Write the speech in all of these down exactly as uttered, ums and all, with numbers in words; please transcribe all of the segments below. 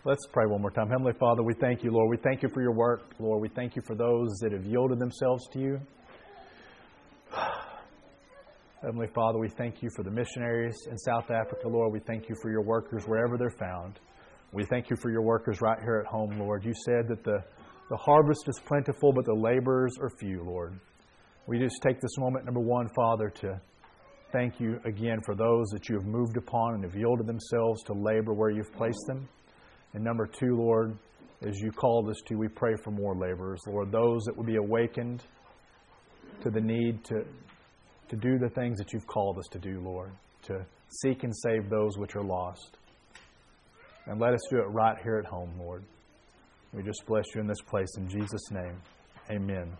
Let's pray one more time. Heavenly Father, we thank you, Lord. We thank you for your work, Lord. We thank you for those that have yielded themselves to you. Heavenly Father, we thank you for the missionaries in South Africa, Lord. We thank you for your workers wherever they're found. We thank you for your workers right here at home, Lord. You said that the, the harvest is plentiful, but the laborers are few, Lord. We just take this moment, number one, Father, to thank you again for those that you have moved upon and have yielded themselves to labor where you've placed them. And number two, Lord, as you called us to, we pray for more laborers, Lord, those that would be awakened to the need to, to do the things that you've called us to do, Lord, to seek and save those which are lost. And let us do it right here at home, Lord. We just bless you in this place in Jesus' name. Amen.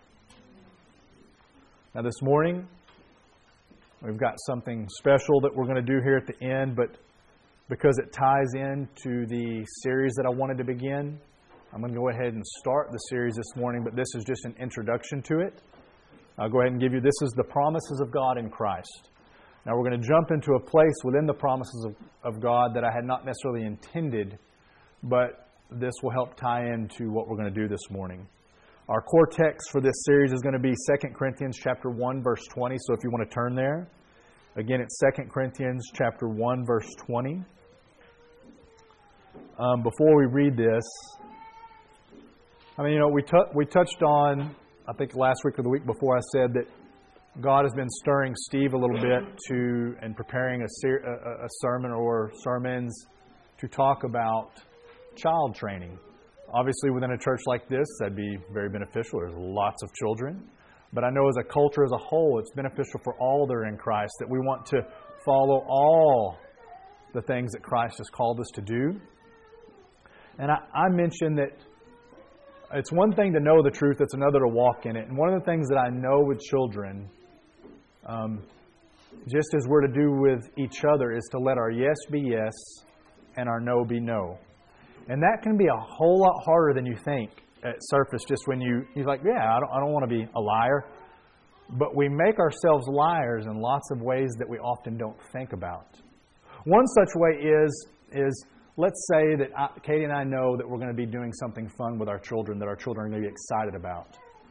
Now this morning, we've got something special that we're going to do here at the end, but because it ties into the series that I wanted to begin, I'm going to go ahead and start the series this morning, but this is just an introduction to it. I'll go ahead and give you, this is the promises of God in Christ. Now we're going to jump into a place within the promises of, of God that I had not necessarily intended, but this will help tie into what we're going to do this morning. Our core text for this series is going to be Second Corinthians chapter one, verse twenty, so if you want to turn there. Again, it's Second Corinthians chapter one, verse twenty. Um, before we read this, I mean, you know, we t- we touched on, I think last week or the week before, I said that God has been stirring Steve a little bit to and preparing a, ser- a, a sermon or sermons to talk about child training. Obviously, within a church like this, that'd be very beneficial. There's lots of children. But I know as a culture as a whole, it's beneficial for all that are in Christ, that we want to follow all the things that Christ has called us to do. And I, I mentioned that it's one thing to know the truth, it's another to walk in it. And one of the things that I know with children, um, just as we're to do with each other, is to let our yes be yes and our no be no. And that can be a whole lot harder than you think at surface, just when you, you're like, yeah, I don't, I don't want to be a liar. But we make ourselves liars in lots of ways that we often don't think about. One such way is, is let's say that I, Katie and I know that we're going to be doing something fun with our children that our children are going to be excited about.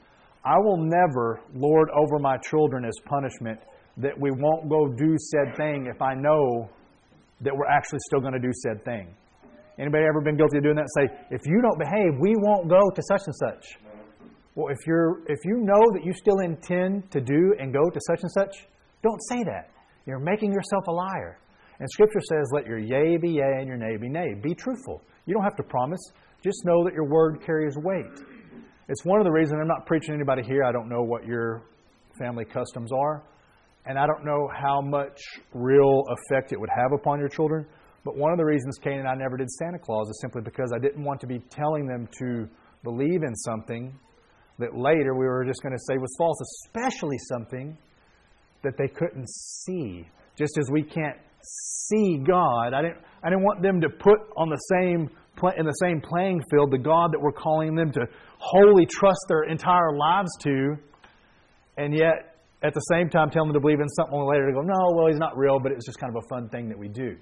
I will never lord over my children as punishment that we won't go do said thing if I know that we're actually still going to do said thing. Anybody ever been guilty of doing that? Say, if you don't behave, we won't go to such and such. Well, if you're if you know that you still intend to do and go to such and such, don't say that. You're making yourself a liar. And Scripture says, let your yea be yea and your nay be nay. Be truthful. You don't have to promise. Just know that your word carries weight. It's one of the reasons I'm not preaching to anybody here. I don't know what your family customs are. And I don't know how much real effect it would have upon your children. But one of the reasons Kane and I never did Santa Claus is simply because I didn't want to be telling them to believe in something that later we were just going to say was false, especially something that they couldn't see. Just as we can't see God, I didn't I didn't want them to put on the same in the same playing field the God that we're calling them to wholly trust their entire lives to, and yet at the same time tell them to believe in something later to go, no, well, He's not real, but it's just kind of a fun thing that we do.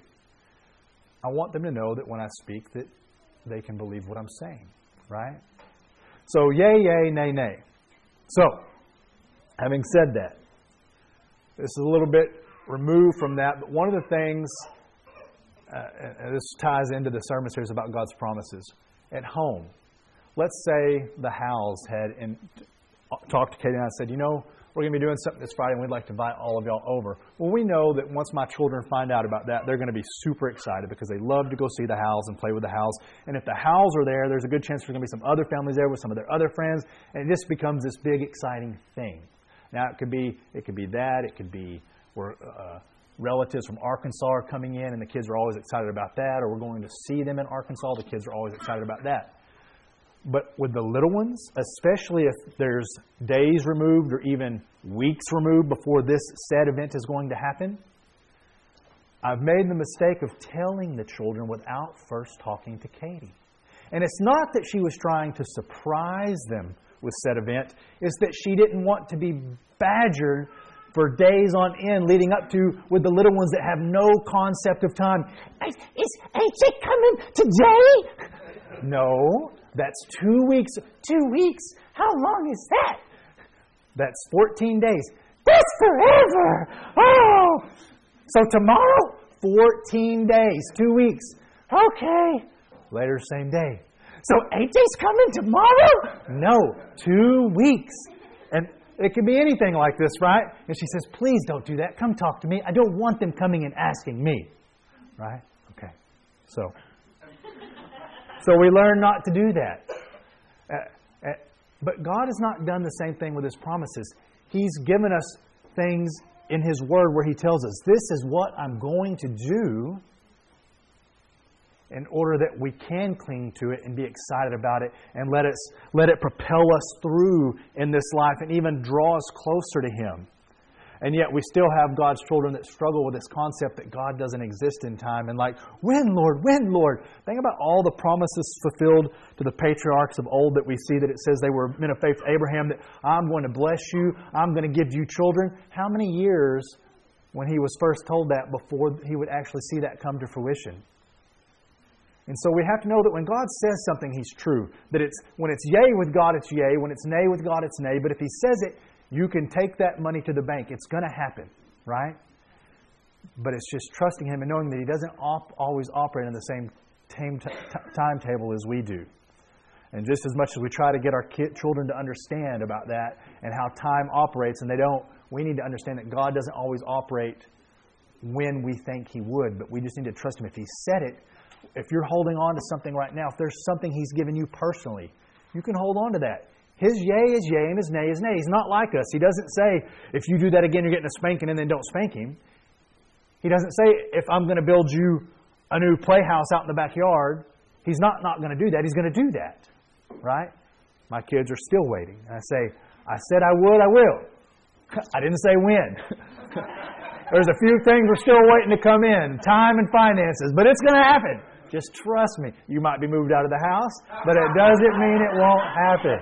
I want them to know that when I speak that they can believe what I'm saying, right? So, yay, yay, nay, nay. So, having said that, this is a little bit removed from that, but one of the things, uh, and this ties into the sermon series about God's promises. At home, let's say the Howells had in, talked to Katie and I and said, you know, we're going to be doing something this Friday and we'd like to invite all of y'all over. Well, we know that once my children find out about that, they're going to be super excited because they love to go see the Howells and play with the Howells. And if the Howells are there, there's a good chance there's going to be some other families there with some of their other friends. And it just becomes this big, exciting thing. Now, it could be it could be that. It could be where uh, relatives from Arkansas are coming in and the kids are always excited about that. Or we're going to see them in Arkansas. The kids are always excited about that. But with the little ones, especially if there's days removed or even weeks removed before this said event is going to happen, I've made the mistake of telling the children without first talking to Katie. And it's not that she was trying to surprise them with said event. It's that she didn't want to be badgered for days on end leading up to with the little ones that have no concept of time. Is, ain't she coming today? No, that's two weeks. Two weeks? How long is that? That's fourteen days. That's forever! Oh! So tomorrow, fourteen days, two weeks. Okay. Later, same day. So eight days coming tomorrow? No, two weeks. And it can be anything like this, right? And she says, please don't do that. Come talk to me. I don't want them coming and asking me. Right? Okay. So, so we learn not to do that. Uh, uh, but God has not done the same thing with His promises. He's given us things in His Word where He tells us, this is what I'm going to do, in order that we can cling to it and be excited about it and let us let it propel us through in this life and even draw us closer to Him. And yet we still have God's children that struggle with this concept that God doesn't exist in time. And like, when, Lord? When, Lord? Think about all the promises fulfilled to the patriarchs of old that we see that it says they were men of faith. Abraham, that I'm going to bless you. I'm going to give you children. How many years when he was first told that before he would actually see that come to fruition? And so we have to know that when God says something, He's true. That it's when it's yea with God, it's yea. When it's nay with God, it's nay. But if He says it, you can take that money to the bank. It's going to happen, right? But it's just trusting Him and knowing that He doesn't op- always operate in the same time t- t- timetable as we do. And just as much as we try to get our kid, children to understand about that and how time operates, and they don't, we need to understand that God doesn't always operate when we think He would. But we just need to trust Him. If He said it, if you're holding on to something right now, if there's something He's given you personally, you can hold on to that. His yea is yea and His nay is nay. He's not like us. He doesn't say, if you do that again, you're getting a spanking, and then don't spank Him. He doesn't say, if I'm going to build you a new playhouse out in the backyard, He's not not going to do that. He's going to do that. Right? My kids are still waiting. And I say, I said I would, I will. I didn't say when. There's a few things we're still waiting to come in. Time and finances. But it's going to happen. Just trust me. You might be moved out of the house, but it doesn't mean it won't happen.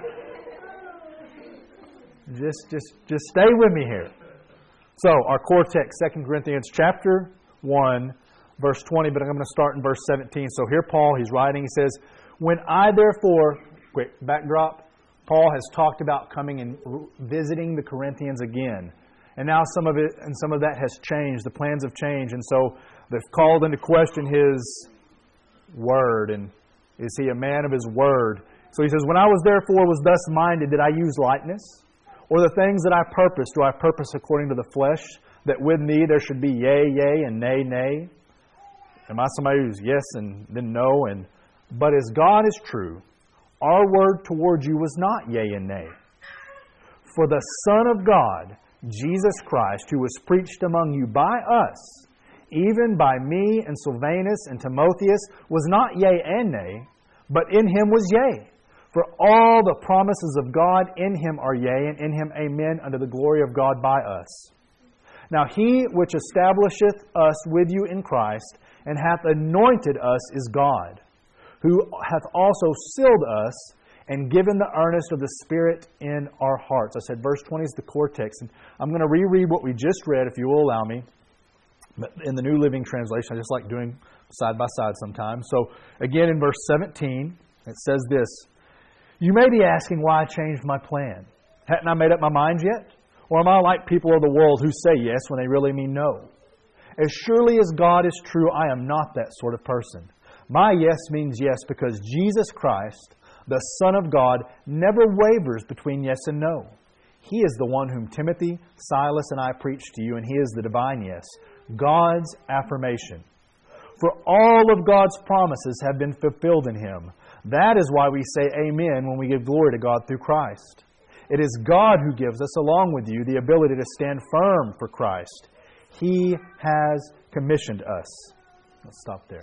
Just, just, just stay with me here. So, our core text, Second Corinthians chapter one, verse twenty, but I'm going to start in verse seventeen. So here Paul, he's writing, he says, when I therefore, quick backdrop, Paul has talked about coming and visiting the Corinthians again. And now some of it and some of that has changed. The plans have changed. And so they've called into question His word. And is He a man of His word? So he says, when I was therefore was thus minded, did I use lightness? Or the things that I purpose, do I purpose according to the flesh? That with me there should be yea, yea, and nay, nay? Am I somebody who's yes and then no? And but as God is true, our word towards you was not yea and nay. For the Son of God, Jesus Christ, who was preached among you by us, even by me and Silvanus and Timotheus, was not yea and nay, but in Him was yea. For all the promises of God in Him are yea, and in Him amen, unto the glory of God by us. Now He which establisheth us with you in Christ, and hath anointed us, is God, who hath also sealed us, and given the earnest of the Spirit in our hearts. I said verse twenty is the core text. And I'm going to reread what we just read, if you will allow me. But in the New Living Translation, I just like doing side by side sometimes. So again in verse seventeen, it says this, you may be asking why I changed my plan. Hadn't I made up my mind yet? Or am I like people of the world who say yes when they really mean no? As surely as God is true, I am not that sort of person. My yes means yes because Jesus Christ, the Son of God, never wavers between yes and no. He is the one whom Timothy, Silas, and I preach to you, and He is the divine yes, God's affirmation. For all of God's promises have been fulfilled in Him. That is why we say amen when we give glory to God through Christ. It is God who gives us, along with you, the ability to stand firm for Christ. He has commissioned us. Let's stop there.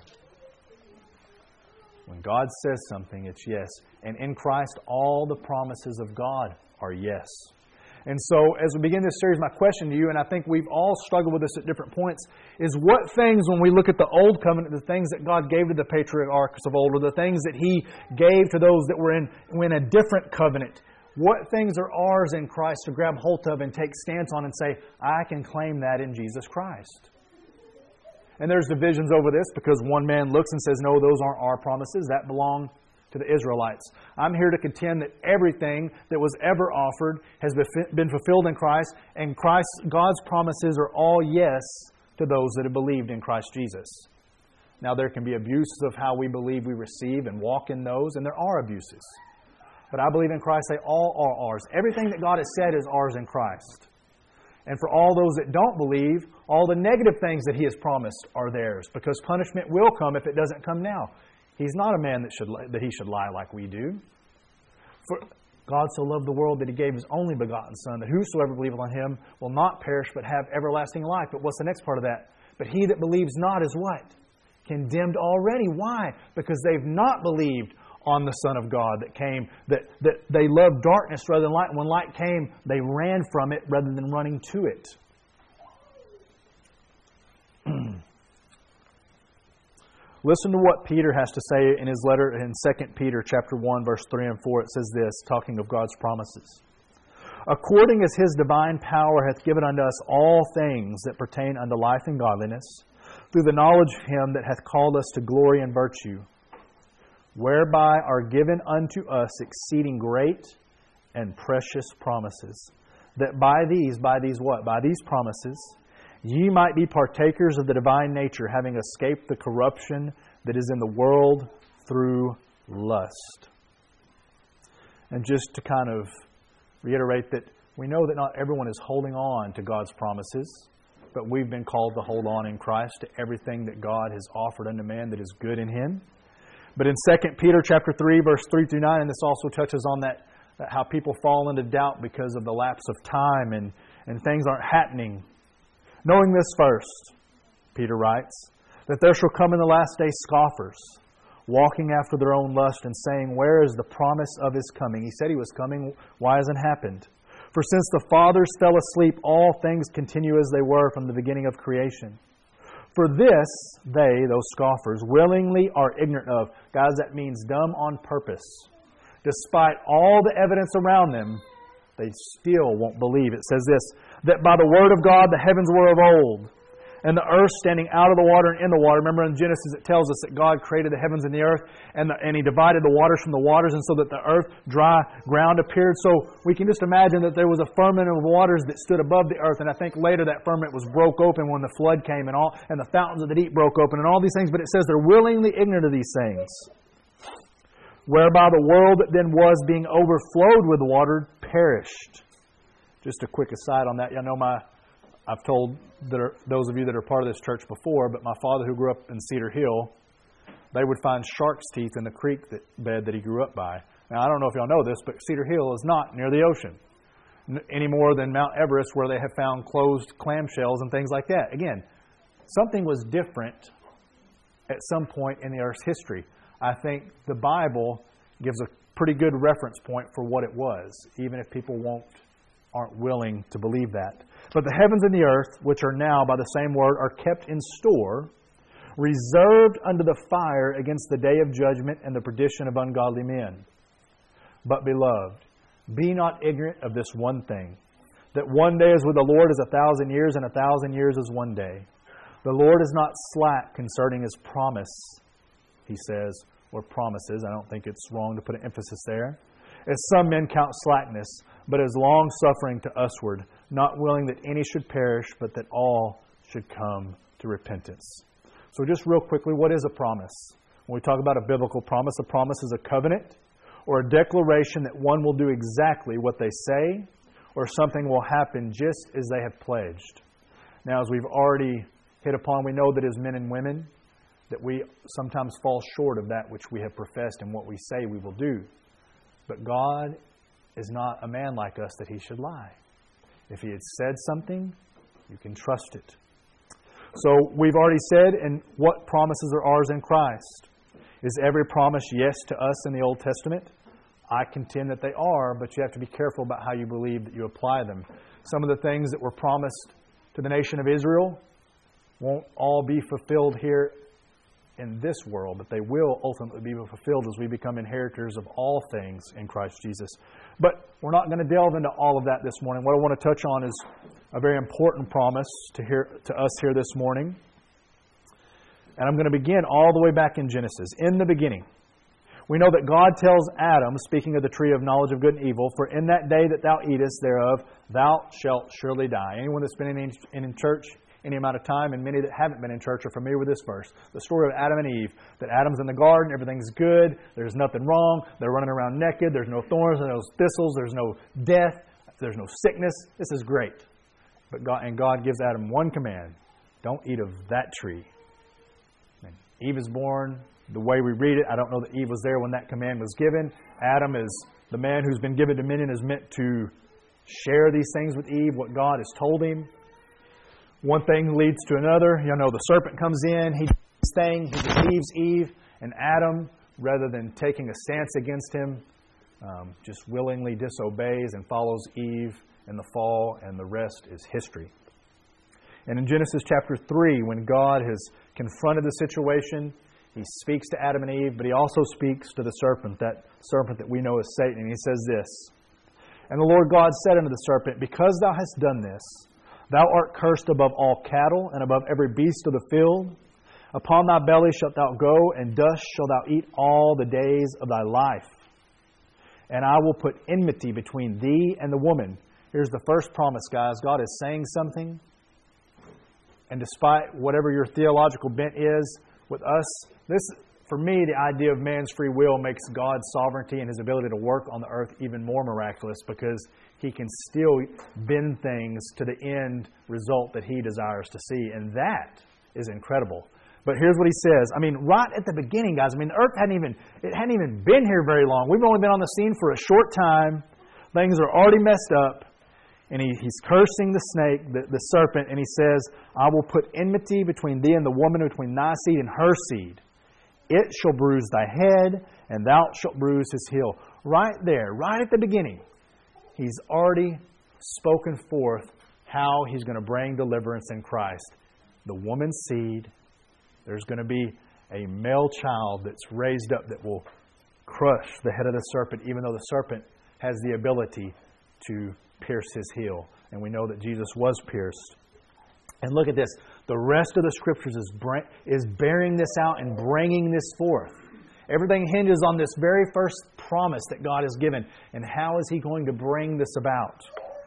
When God says something, it's yes. And in Christ, all the promises of God are yes. And so, as we begin this series, my question to you, and I think we've all struggled with this at different points, is what things, when we look at the Old Covenant, the things that God gave to the patriarchs of old, or the things that He gave to those that were in, in a different covenant, what things are ours in Christ to grab hold of and take stance on and say, I can claim that in Jesus Christ? And there's divisions over this because one man looks and says, no, those aren't our promises. That belong to the Israelites. I'm here to contend that everything that was ever offered has been fulfilled in Christ, and Christ, God's promises are all yes to those that have believed in Christ Jesus. Now, there can be abuses of how we believe we receive and walk in those, and there are abuses. But I believe in Christ, they all are ours. Everything that God has said is ours in Christ. And for all those that don't believe, all the negative things that He has promised are theirs, because punishment will come if it doesn't come now. He's not a man that should that He should lie like we do. For God so loved the world that He gave His only begotten Son, that whosoever believeth on Him will not perish but have everlasting life. But what's the next part of that? But he that believes not is what? Condemned already. Why? Because they've not believed on the Son of God that came, that, that they loved darkness rather than light. And when light came, they ran from it rather than running to it. Listen to what Peter has to say in his letter in Second Peter chapter one, verse three and four. It says this, talking of God's promises. According as His divine power hath given unto us all things that pertain unto life and godliness, through the knowledge of Him that hath called us to glory and virtue, whereby are given unto us exceeding great and precious promises, that by these, by these what? By these promises, ye might be partakers of the divine nature, having escaped the corruption that is in the world through lust. And just to kind of reiterate that we know that not everyone is holding on to God's promises, but we've been called to hold on in Christ to everything that God has offered unto man that is good in Him. But in Second Peter chapter three, verse three through nine, and this also touches on that, that how people fall into doubt because of the lapse of time and, and things aren't happening. Knowing this first, Peter writes, that there shall come in the last day scoffers, walking after their own lust and saying, where is the promise of His coming? He said He was coming. Why hasn't it happened? For since the fathers fell asleep, all things continue as they were from the beginning of creation. For this, they, those scoffers, willingly are ignorant of. Guys, that means dumb on purpose. Despite all the evidence around them, they still won't believe. It says this, that by the word of God the heavens were of old, and the earth standing out of the water and in the water. Remember in Genesis it tells us that God created the heavens and the earth, and, the, and He divided the waters from the waters, and so that the earth, dry ground appeared. So we can just imagine that there was a firmament of waters that stood above the earth, and I think later that firmament was broke open when the flood came, and all, and the fountains of the deep broke open, and all these things. But it says they're willingly ignorant of these things, whereby the world that then was being overflowed with water perished. Just a quick aside on that. You know, my I've told that are, those of you that are part of this church before, but my father who grew up in Cedar Hill, they would find shark's teeth in the creek that, bed that he grew up by. Now, I don't know if y'all know this, but Cedar Hill is not near the ocean any more than Mount Everest, where they have found closed clamshells and things like that. Again, something was different at some point in the Earth's history. I think the Bible gives a pretty good reference point for what it was, even if people won't aren't willing to believe that. But the heavens and the earth, which are now by the same word, are kept in store, reserved unto the fire against the day of judgment and the perdition of ungodly men. But beloved, be not ignorant of this one thing, that one day is with the Lord as a thousand years, and a thousand years is one day. The Lord is not slack concerning His promise, He says, or promises. I don't think it's wrong to put an emphasis there. As some men count slackness, but as long-suffering to usward, not willing that any should perish, but that all should come to repentance. So just real quickly, what is a promise? When we talk about a biblical promise, a promise is a covenant or a declaration that one will do exactly what they say, or something will happen just as they have pledged. Now, as we've already hit upon, we know that as men and women, that we sometimes fall short of that which we have professed and what we say we will do. But God is not a man like us that He should lie. If He had said something, you can trust it. So we've already said, and what promises are ours in Christ? Is every promise yes to us in the Old Testament? I contend that they are, but you have to be careful about how you believe that you apply them. Some of the things that were promised to the nation of Israel won't all be fulfilled here in this world, but they will ultimately be fulfilled as we become inheritors of all things in Christ Jesus. But we're not going to delve into all of that this morning. What I want to touch on is a very important promise to hear to us here this morning. And I'm going to begin all the way back in Genesis. In the beginning, we know that God tells Adam, speaking of the tree of knowledge of good and evil, "For in that day that thou eatest thereof, thou shalt surely die." Anyone that's been in, in, in church any amount of time, and many that haven't been in church, are familiar with this verse. The story of Adam and Eve. That Adam's in the garden, everything's good, there's nothing wrong, they're running around naked, there's no thorns, there's no thistles, there's no death, there's no sickness. This is great. But God, and God gives Adam one command: don't eat of that tree. And Eve is born the way we read it. I don't know that Eve was there when that command was given. Adam is the man who's been given dominion, is meant to share these things with Eve, what God has told him. One thing leads to another. You know, the serpent comes in, he does his thing, he deceives Eve, and Adam, rather than taking a stance against him, um, just willingly disobeys and follows Eve in the fall, and the rest is history. And in Genesis chapter three, when God has confronted the situation, He speaks to Adam and Eve, but He also speaks to the serpent, that serpent that we know as Satan. And He says this: "And the Lord God said unto the serpent, Because thou hast done this, thou art cursed above all cattle, and above every beast of the field. Upon thy belly shalt thou go, and dust shalt thou eat all the days of thy life. And I will put enmity between thee and the woman." Here's the first promise, guys. God is saying something. And despite whatever your theological bent is, with us, this, for me, the idea of man's free will makes God's sovereignty and His ability to work on the earth even more miraculous, because He can still bend things to the end result that He desires to see. And that is incredible. But here's what He says. I mean, right at the beginning, guys, I mean, the earth hadn't even, it hadn't even been here very long. We've only been on the scene for a short time. Things are already messed up. And he, He's cursing the snake, the, the serpent, and He says, "I will put enmity between thee and the woman, between thy seed and her seed. It shall bruise thy head, and thou shalt bruise his heel." Right there, right at the beginning, He's already spoken forth how He's going to bring deliverance in Christ. The woman's seed, there's going to be a male child that's raised up that will crush the head of the serpent, even though the serpent has the ability to pierce his heel. And we know that Jesus was pierced. And look at this. The rest of the Scriptures is, is bearing this out and bringing this forth. Everything hinges on this very first promise that God has given. And how is He going to bring this about?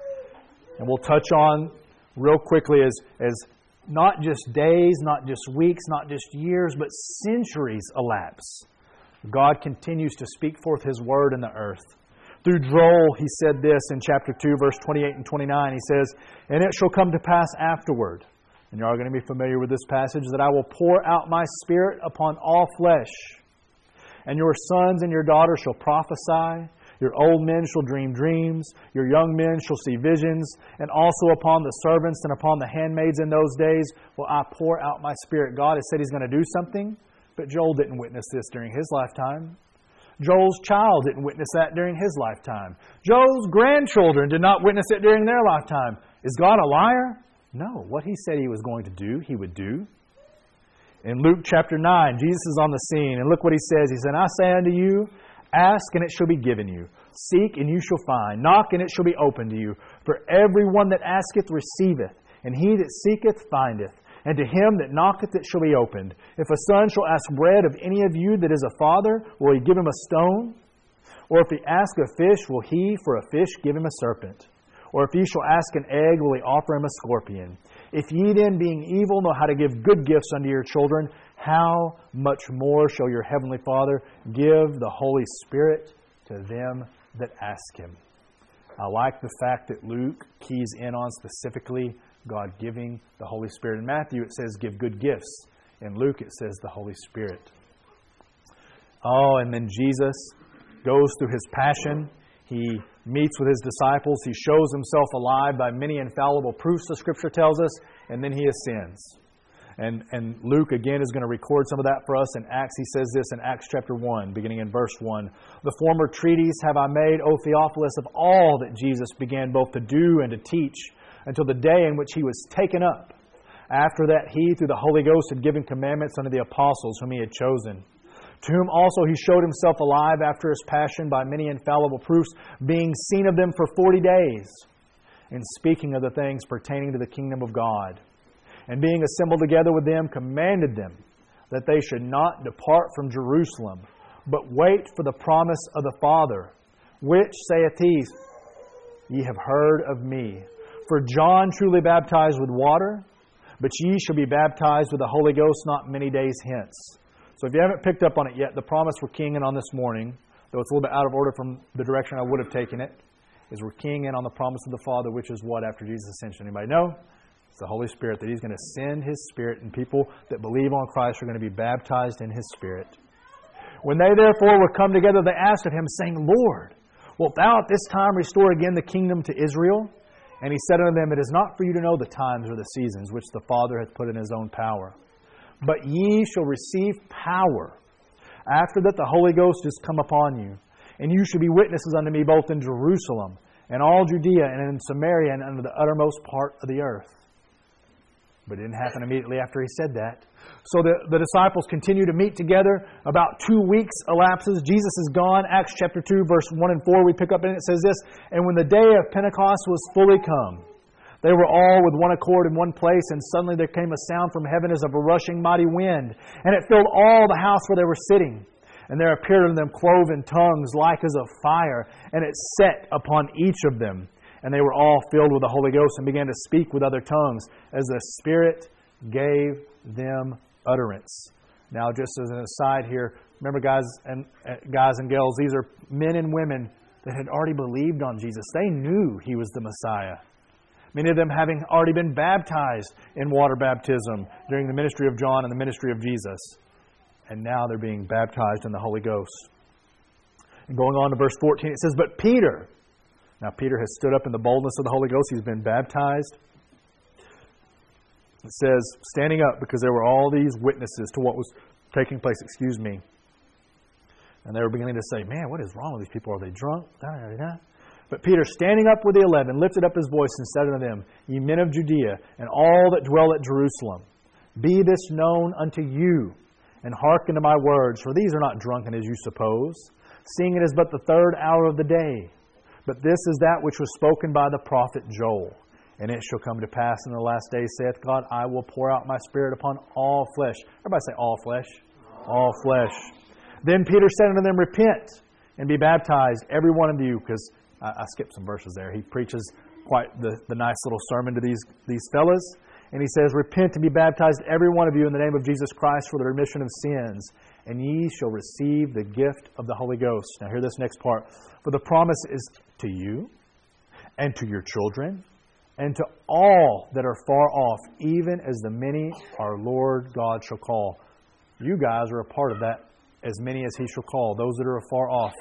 And we'll touch on real quickly as, as not just days, not just weeks, not just years, but centuries elapse. God continues to speak forth His Word in the earth. Through Joel, He said this in chapter two, verse twenty-eight and twenty-nine. He says, "And it shall come to pass afterward," and you're all going to be familiar with this passage, "that I will pour out my Spirit upon all flesh. And your sons and your daughters shall prophesy. Your old men shall dream dreams. Your young men shall see visions. And also upon the servants and upon the handmaids in those days will I pour out my Spirit." God has said He's going to do something, but Joel didn't witness this during his lifetime. Joel's child didn't witness that during his lifetime. Joel's grandchildren did not witness it during their lifetime. Is God a liar? No. What He said He was going to do, He would do. In Luke chapter nine, Jesus is on the scene, and look what He says. He said, "I say unto you, ask and it shall be given you. Seek and you shall find. Knock and it shall be opened to you. For every one that asketh receiveth, and he that seeketh findeth. And to him that knocketh it shall be opened. If a son shall ask bread of any of you that is a father, will he give him a stone? Or if he ask a fish, will he for a fish give him a serpent? Or if he shall ask an egg, will he offer him a scorpion? If ye then, being evil, know how to give good gifts unto your children, how much more shall your heavenly Father give the Holy Spirit to them that ask Him?" I like the fact that Luke keys in on specifically God giving the Holy Spirit. In Matthew it says give good gifts. In Luke it says the Holy Spirit. Oh, and then Jesus goes through His passion. He meets with His disciples. He shows Himself alive by many infallible proofs, the Scripture tells us, and then He ascends. And, and Luke, again, is going to record some of that for us in Acts. He says this in Acts chapter one, beginning in verse one. "The former treatise have I made, O Theophilus, of all that Jesus began both to do and to teach, until the day in which He was taken up. After that He, through the Holy Ghost, had given commandments unto the apostles whom He had chosen. To whom also He showed Himself alive after His passion by many infallible proofs, being seen of them for forty days, and speaking of the things pertaining to the kingdom of God. And being assembled together with them, commanded them that they should not depart from Jerusalem, but wait for the promise of the Father, which saith he, Ye have heard of me. For John truly baptized with water, but ye shall be baptized with the Holy Ghost not many days hence. So if you haven't picked up on it yet, the promise we're keying in on this morning, though it's a little bit out of order from the direction I would have taken it, is we're keying in on the promise of the Father, which is what after Jesus' ascension? Anybody know? It's the Holy Spirit, that He's going to send His Spirit, and people that believe on Christ are going to be baptized in His Spirit. When they therefore were come together, they asked of Him, saying, Lord, wilt Thou at this time restore again the kingdom to Israel? And He said unto them, It is not for you to know the times or the seasons which the Father hath put in His own power. But ye shall receive power after that the Holy Ghost is come upon you. And you shall be witnesses unto me both in Jerusalem and all Judea and in Samaria and unto the uttermost part of the earth. But it didn't happen immediately after He said that. So the, the disciples continue to meet together. About two weeks elapses. Jesus is gone. Acts chapter two, verse one and four, we pick up in it. It says this, And when the day of Pentecost was fully come, they were all with one accord in one place, and suddenly there came a sound from heaven as of a rushing mighty wind, and it filled all the house where they were sitting. And there appeared unto them cloven tongues like as of fire, and it set upon each of them. And they were all filled with the Holy Ghost and began to speak with other tongues as the Spirit gave them utterance. Now, just as an aside here, remember guys and uh, guys and girls, these are men and women that had already believed on Jesus. They knew He was the Messiah. Many of them having already been baptized in water baptism during the ministry of John and the ministry of Jesus. And now they're being baptized in the Holy Ghost. And going on to verse fourteen, it says, But Peter, now Peter has stood up in the boldness of the Holy Ghost. He's been baptized. It says, standing up, because there were all these witnesses to what was taking place, excuse me. And they were beginning to say, Man, what is wrong with these people? Are they drunk? Da, da, da, da. But Peter, standing up with the eleven, lifted up his voice and said unto them, Ye men of Judea, and all that dwell at Jerusalem, be this known unto you, and hearken to my words, for these are not drunken as you suppose, seeing it is but the third hour of the day. But this is that which was spoken by the prophet Joel. And it shall come to pass in the last days, saith God, I will pour out my Spirit upon all flesh. Everybody say all flesh. All flesh. Then Peter said unto them, Repent, and be baptized, every one of you, because I, I skipped some verses there. He preaches quite the, the nice little sermon to these, these fellas. And he says, Repent and be baptized, every one of you, in the name of Jesus Christ for the remission of sins, and ye shall receive the gift of the Holy Ghost. Now hear this next part. For the promise is to you, and to your children, and to all that are far off, even as the many our Lord God shall call. You guys are a part of that, as many as He shall call, those that are afar off.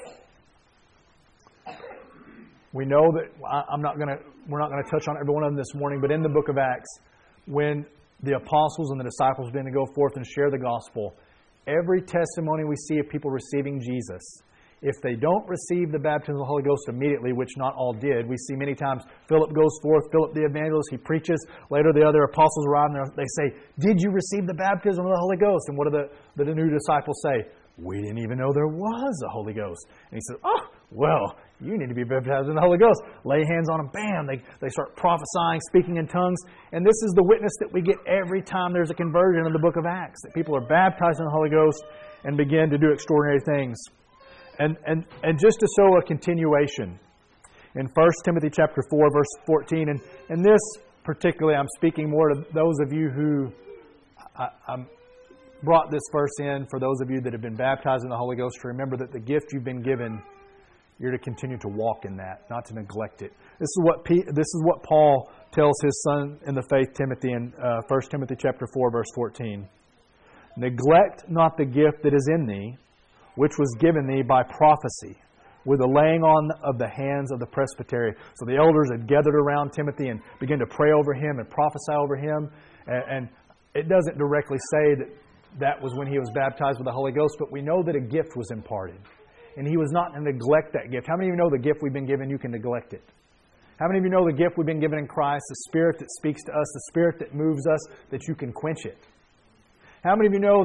We know that, I'm not going to, we're not going to touch on every one of them this morning, but in the book of Acts, when the apostles and the disciples began to go forth and share the gospel, every testimony we see of people receiving Jesus, if they don't receive the baptism of the Holy Ghost immediately, which not all did, we see many times Philip goes forth, Philip the evangelist, he preaches. Later the other apostles arrive and they say, Did you receive the baptism of the Holy Ghost? And what do the, the new disciples say? We didn't even know there was a Holy Ghost. And he said, Oh, well, you need to be baptized in the Holy Ghost. Lay hands on them, bam, they, they start prophesying, speaking in tongues. And this is the witness that we get every time there's a conversion in the book of Acts, that people are baptized in the Holy Ghost and begin to do extraordinary things. And, and, and just to show a continuation, in First Timothy chapter four, verse fourteen, and, and this particularly, I'm speaking more to those of you who I, I'm brought this verse in for those of you that have been baptized in the Holy Ghost to remember that the gift you've been given, you're to continue to walk in that, not to neglect it. This is what P, this is what Paul tells his son in the faith, Timothy, in uh, First Timothy chapter four, verse fourteen. Neglect not the gift that is in thee, which was given thee by prophecy, with the laying on of the hands of the presbytery. So the elders had gathered around Timothy and began to pray over him and prophesy over him. And, and it doesn't directly say that that was when he was baptized with the Holy Ghost, but we know that a gift was imparted. And he was not to neglect that gift. How many of you know the gift we've been given, you can neglect it? How many of you know the gift we've been given in Christ, the Spirit that speaks to us, the Spirit that moves us, that you can quench it? How many of you know that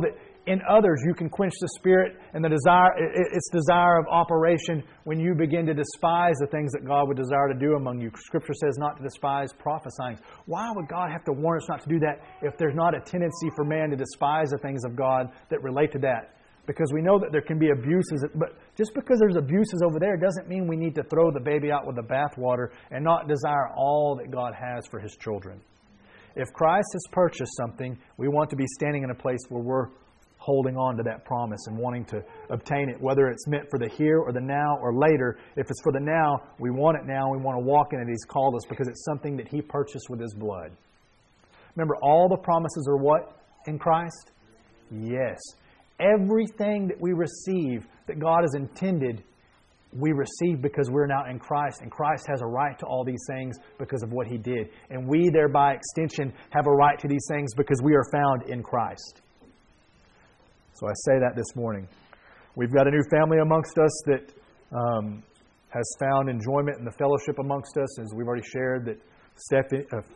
in others. You can quench the Spirit and the desire, its desire of operation when you begin to despise the things that God would desire to do among you. Scripture says not to despise prophesying. Why would God have to warn us not to do that if there's not a tendency for man to despise the things of God that relate to that? Because we know that there can be abuses, but just because there's abuses over there doesn't mean we need to throw the baby out with the bathwater and not desire all that God has for His children. If Christ has purchased something, we want to be standing in a place where we're holding on to that promise and wanting to obtain it, whether it's meant for the here or the now or later. If it's for the now, we want it now, we want to walk in it. He's called us because it's something that He purchased with His blood. Remember, all the promises are what in Christ? Yes. Everything that we receive that God has intended, we receive because we're now in Christ. And Christ has a right to all these things because of what He did. And we, thereby extension, have a right to these things because we are found in Christ. So I say that this morning. We've got a new family amongst us that um, has found enjoyment in the fellowship amongst us. As we've already shared, that Stephanie, uh,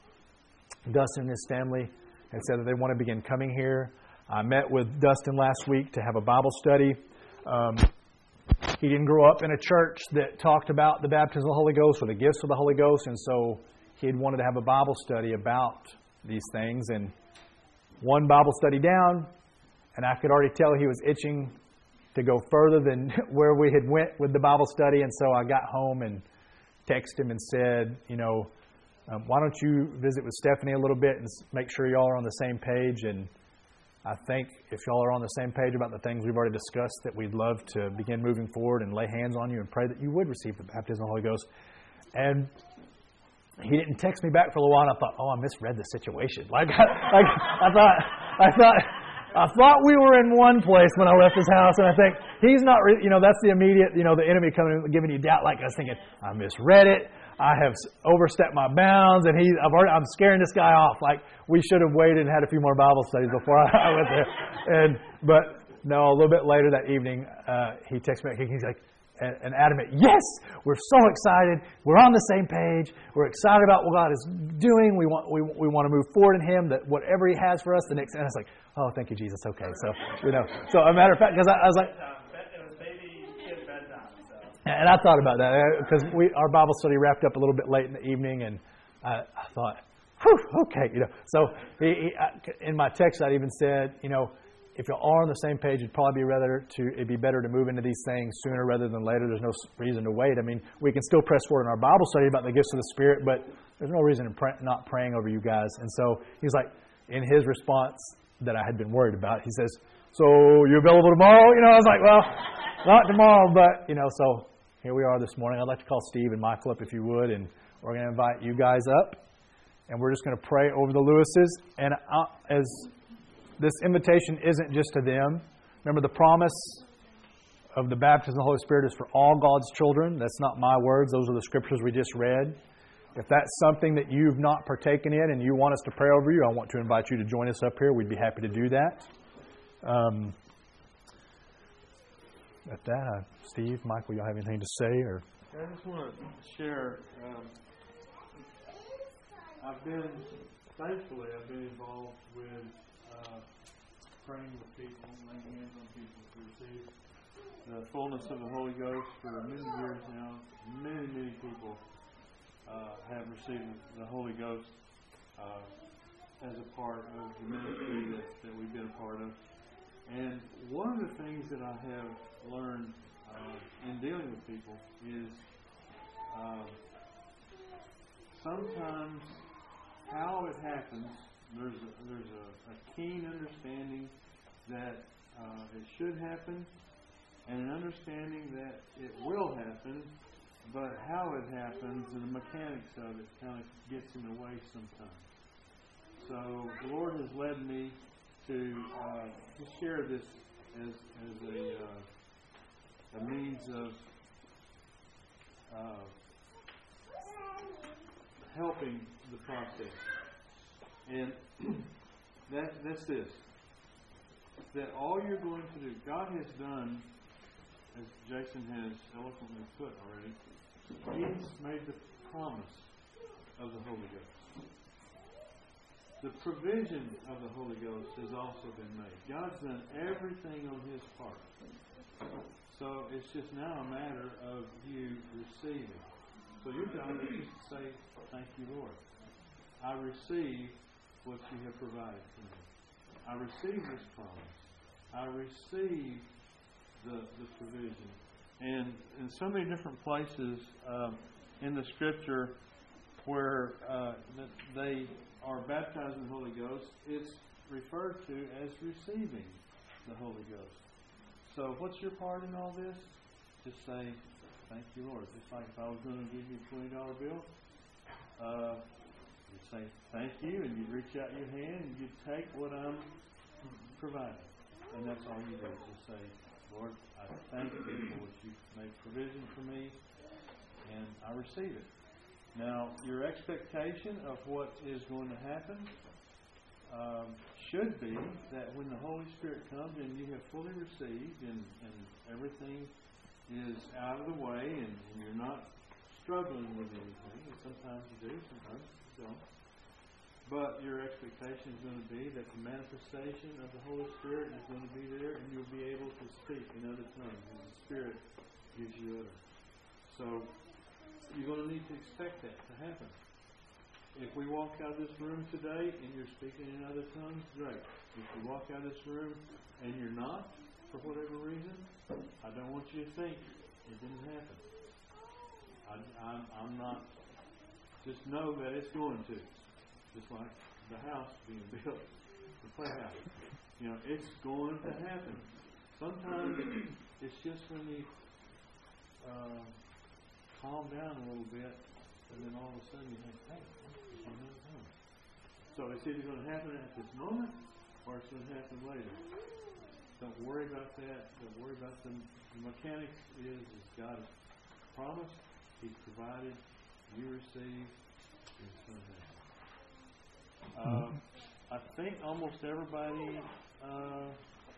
Dustin and his family have said that they want to begin coming here. I met with Dustin last week to have a Bible study. Um, he didn't grow up in a church that talked about the baptism of the Holy Ghost or the gifts of the Holy Ghost, and so he had wanted to have a Bible study about these things. And one Bible study down, and I could already tell he was itching to go further than where we had went with the Bible study. And so I got home and texted him and said, you know, um, why don't you visit with Stephanie a little bit and make sure y'all are on the same page. And I think if y'all are on the same page about the things we've already discussed, that we'd love to begin moving forward and lay hands on you and pray that you would receive the baptism of the Holy Ghost. And he didn't text me back for a little while, and I thought, oh, I misread the situation. Like, like I thought, I thought, I thought we were in one place when I left his house, and I think he's not, re- you know, that's the immediate, you know, the enemy coming and giving you doubt. Like I was thinking, I misread it. I have overstepped my bounds, and he, I've already, I'm scaring this guy off. Like, we should have waited and had a few more Bible studies before I, I went there. And but no, a little bit later that evening, uh, he texted me. He's like, an adamant, yes, we're so excited. We're on the same page. We're excited about what God is doing. We want we we want to move forward in Him. That whatever He has for us, the next. And I was like, oh, thank you, Jesus. Okay, so you know, so a matter of fact, because I, I was like. And I thought about that because we our Bible study wrapped up a little bit late in the evening, and I, I thought, whew, okay, you know. So he, he, I, in my text, I even said, you know, if you are on the same page, it'd probably be rather to it'd be better to move into these things sooner rather than later. There's no reason to wait. I mean, we can still press forward in our Bible study about the gifts of the Spirit, but there's no reason in pray, not praying over you guys. And so he's like, in his response that I had been worried about, he says, "So you available tomorrow?" You know, I was like, "Well, not tomorrow, but you know." So here we are this morning. I'd like to call Steve and Michael up if you would, and we're going to invite you guys up, and we're just going to pray over the Lewises. And I, as this invitation isn't just to them. Remember, the promise of the baptism of the Holy Spirit is for all God's children. That's not my words. Those are the scriptures we just read. If that's something that you've not partaken in and you want us to pray over you, I want to invite you to join us up here. We'd be happy to do that. Um, at that, uh, Steve, Michael, y'all have anything to say? Or I just want to share. Um, I've been, thankfully, I've been involved with uh, praying with people, laying hands on people to receive the fullness of the Holy Ghost for many years now. Many, many people uh, have received the Holy Ghost uh, as a part of the ministry that, that we've been a part of. And one of the things that I have learned uh, in dealing with people is uh, sometimes how it happens, there's a, there's a, a keen understanding that uh, it should happen and an understanding that it will happen, but how it happens and the mechanics of it kind of gets in the way sometimes. So the Lord has led me to uh, to share this as as a uh, a means of uh, helping the process, and that that's this: that all you're going to do, God has done, as Jason has eloquently put already. He's made the promise of the Holy Ghost. the provision of the Holy Ghost has also been made. God's done everything on His part. So it's just now a matter of you receiving. So your job is just to say, thank you, Lord. I receive what you have provided for me. I receive this promise. I receive the, the provision. And in so many different places um, in the Scripture where uh, they are baptized in the Holy Ghost, it's referred to as receiving the Holy Ghost. So what's your part in all this? Just say, thank you, Lord. Just like if I was going to give you a twenty dollar bill, uh, you'd say, thank you, and you'd reach out your hand and you'd take what I'm providing. And that's all you do. Just say, Lord, I thank you for what you've made provision for me, and I receive it. Now, your expectation of what is going to happen um, should be that when the Holy Spirit comes and you have fully received and, and everything is out of the way and, and you're not struggling with anything, and sometimes you do, sometimes you don't, but your expectation is going to be that the manifestation of the Holy Spirit is going to be there and you'll be able to speak in other tongues as the Spirit gives you utterance. So you're going to need to expect that to happen. If we walk out of this room today and you're speaking in other tongues, great. If you walk out of this room and you're not, for whatever reason, I don't want you to think it didn't happen. I, I'm, I'm not. Just know that it's going to. Just like the house being built, the playhouse. You know, it's going to happen. Sometimes it's just when you uh, calm down a little bit, and then all of a sudden you think, hey, it's another time. So it's either going to happen at this moment, or it's going to happen later. Don't worry about that. Don't worry about the, the mechanics. Is is God has promised, He's provided, you receive, and it's going to happen. Uh, I think almost everybody uh,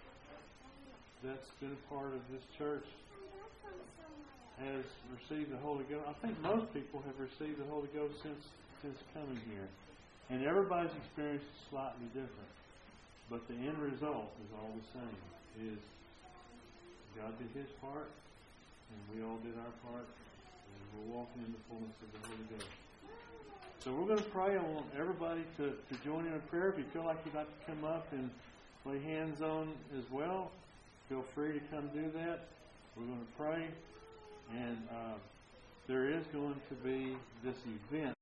that's been a part of this church has received the Holy Ghost. I think most people have received the Holy Ghost since since coming here. And everybody's experience is slightly different. But the end result is all the same. Is God did His part, and we all did our part, and we're walking in the fullness of the Holy Ghost. So we're going to pray. I want everybody to, to join in a prayer. If you feel like you'd like to come up and lay hands on as well, feel free to come do that. We're going to pray. And uh, there is going to be this event.